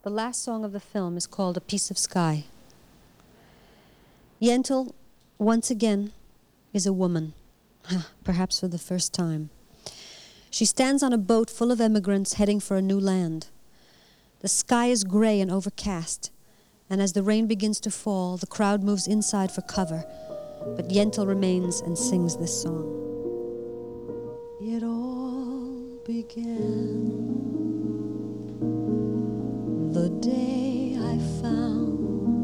The last song of the film is called A Piece of Sky. Yentl, once again, is a woman, perhaps for the first time. She stands on a boat full of emigrants heading for a new land. The sky is gray and overcast, and as the rain begins to fall, the crowd moves inside for cover, but Yentl remains and sings this song. It all began the day I found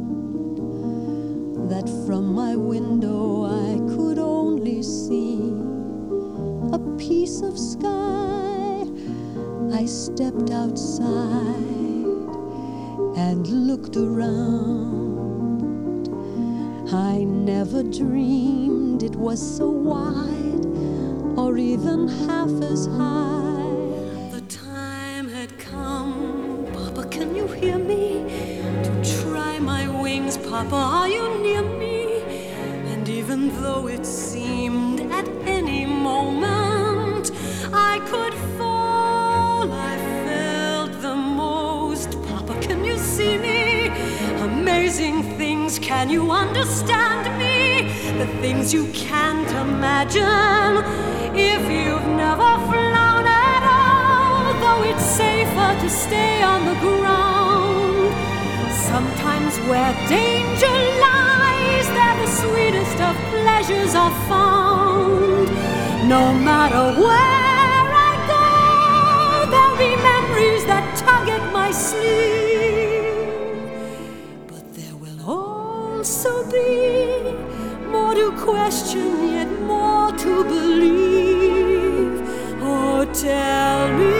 that from my window I could only see a piece of sky. I stepped outside and looked around. I never dreamed it was so wide or even half as high. The time had come, Papa, can you hear me? To try my wings, Papa, are you near me? And even though it seemed at any moment I could fall, I felt the most. Papa, can you see me? Amazing things, can you understand me? The things you can't imagine if you've never flown at all. Though it's safer to stay on the ground, sometimes where danger lies, there the sweetest of pleasures are found. No matter where I go, there'll be memories that tug at my sleeve. But there will also be more to question, yet more to believe. Oh, tell me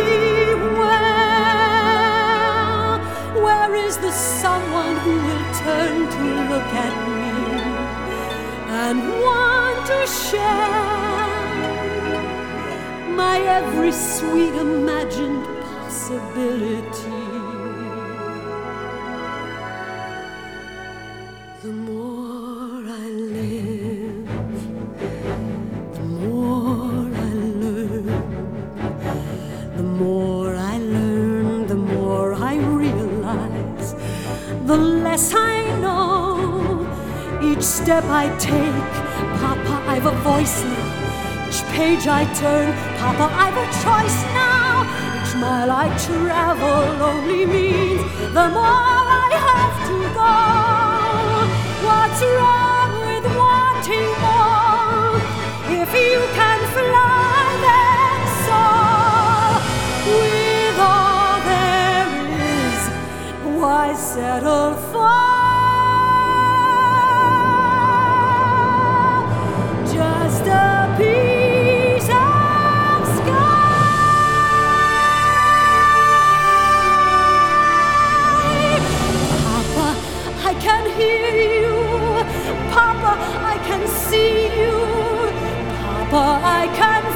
where is the someone who will turn to look at me and want to share my every sweet imagined possibility? The more I live, the more I learn. The more I learn, the more I realize, the less I know. Each step I take, Papa, I've a voice now. Each page I turn, Papa, I've a choice now. Each mile I travel only means the more I have to go. What's wrong with wanting more? If you can fly, then soar. With all there is, why settle for just a piece of sky? Papa, I can hear you. Papa, I can see you. Papa, I can